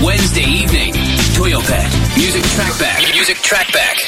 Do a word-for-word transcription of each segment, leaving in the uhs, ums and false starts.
Wednesday evening, Toyopet Music Trackback. Music Trackback.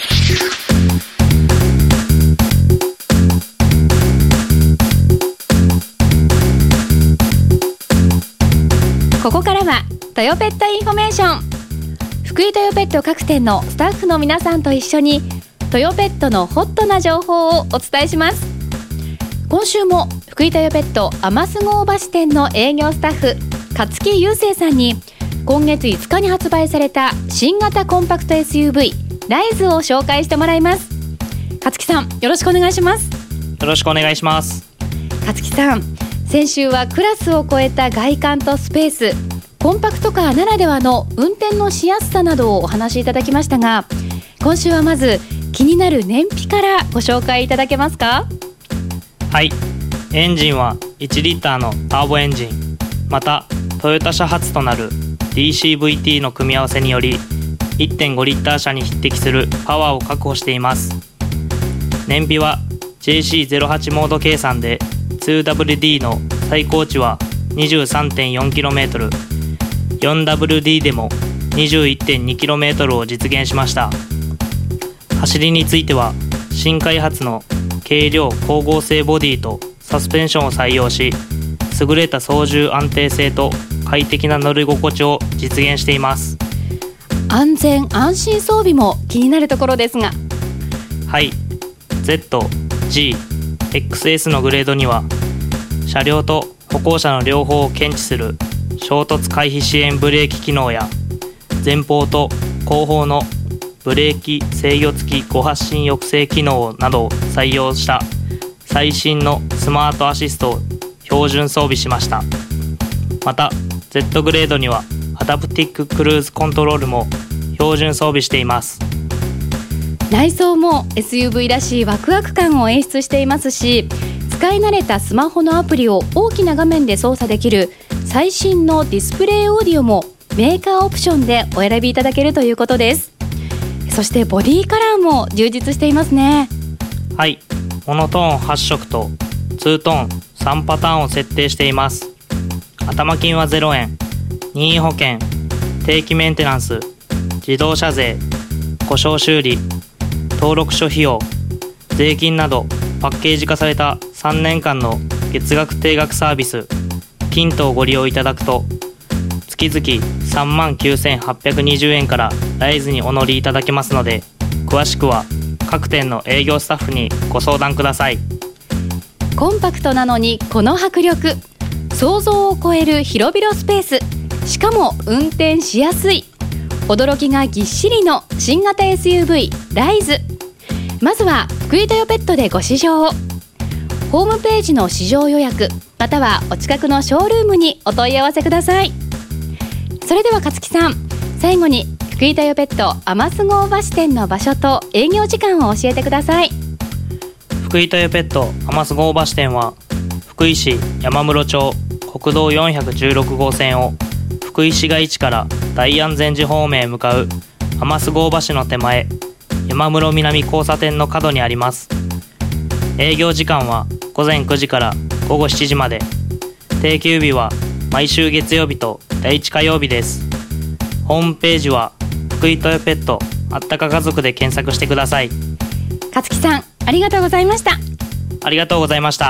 ここからはトヨペットインフォメーション。福井トヨペット各店のスタッフの皆さんと一緒にトヨペットのホットな情報をお伝えします。今週も福井トヨペット天巣郷橋店の営業スタッフ勝木雄生さんに今月いつかに発売された新型コンパクト エスユーブイ ライズを紹介してもらいます。勝木さん、よろしくお願いします。 よろしくお願いします。 勝木さん、先週はクラスを超えた外観とスペース、コンパクトカーならではの運転のしやすさなどをお話しいただきましたが、今週はまず気になる燃費からご紹介いただけますか？ はい、エンジンはいちリッターのターボエンジン、またトヨタ車初となる ディーシーブイティー の組み合わせにより いってんごリッター車に匹敵するパワーを確保しています。燃費は ジェーシーゼロはち モード計算で ツーダブリューディー の最高値は にじゅうさんてんよんキロメートル、よんダブリューディー でも にじゅういってんにキロメートル を実現しました。走りについては新開発の軽量光合成ボディとサスペンションを採用し、優れた操縦安定性と快適な乗り心地を実現しています。 安全安心装備も気になるところですが、 はい、 ゼット、ジー、エックスエス のグレードには車両と歩行者の両方を検知する衝突回避支援ブレーキ機能や前方と後方のブレーキ制御付き誤発進抑制機能などを採用した最新のスマートアシストを標準装備しました。また Z グレードにはアダプティッククルーズコントロールも標準装備しています。 内装も エスユーブイ らしいワクワク感を演出していますし、使い慣れたスマホのアプリを大きな画面で操作できる最新のディスプレイオーディオもメーカーオプションでお選びいただけるということです。そしてボディカラーも充実していますね。 はい、モノトーンはち色とツートーンさんパターンを設定しています。頭金はゼロえん、任意保険、定期メンテナンス、自動車税、故障修理、登録書費用、税金などパッケージ化されたさんねんかんの月額定額サービスキントをご利用いただくと月々さんまんきゅうせんはっぴゃくにじゅうえんからライズにお乗りいただけますので、詳しくは各店の営業スタッフにご相談ください。 コンパクトなのにこの迫力、想像を超える広々スペース、しかも運転しやすい、驚きがぎっしりの新型 エスユーブイ ライズ。まずは福井トヨペットでご試乗を。ホームページの試乗予約またはお近くのショールームにお問い合わせください。それでは勝木さん、最後に福井トヨペット天巣郷橋店の場所と営業時間を教えてください。 福井トヨペット天巣郷橋店は福井市山室町国道よんひゃくじゅうろくごう線を福井市街地から大安禅寺方面へ向かう天巣郷橋の手前、山室南交差点の角にあります。営業時間はごぜんくじからごごしちじまで、定休日は毎週月曜日とだいいち火曜日です。ホームページは福井トヨペットあったか家族で検索してください。 勝木さん、ありがとうございました。 ありがとうございました。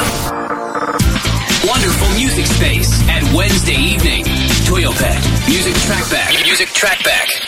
Wonderful music space at Wednesday evening, Toyopet Music Trackback. Music Trackback.